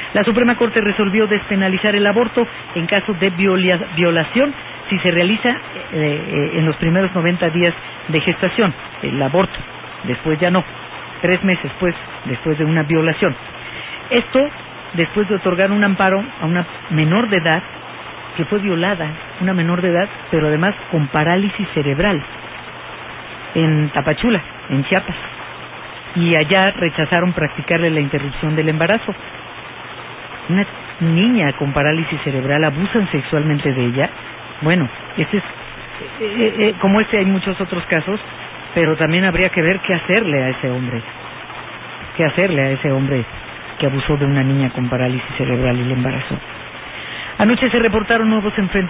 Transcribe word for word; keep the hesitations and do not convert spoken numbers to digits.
La Suprema Corte resolvió despenalizar el aborto en caso de viola, violación si se realiza eh, eh, en los primeros noventa días de gestación, el aborto. Después ya no, tres meses pues, después de una violación. Esto después de otorgar un amparo a una menor de edad que fue violada, una menor de edad, pero además con parálisis cerebral, en Tapachula, en Chiapas. Y allá rechazaron practicarle la interrupción del embarazo. Una niña con parálisis cerebral, abusan sexualmente de ella. Bueno, este es, eh, eh, como este hay muchos otros casos, pero también habría que ver qué hacerle a ese hombre, qué hacerle a ese hombre que abusó de una niña con parálisis cerebral y le embarazó. Anoche se reportaron nuevos enfrentamientos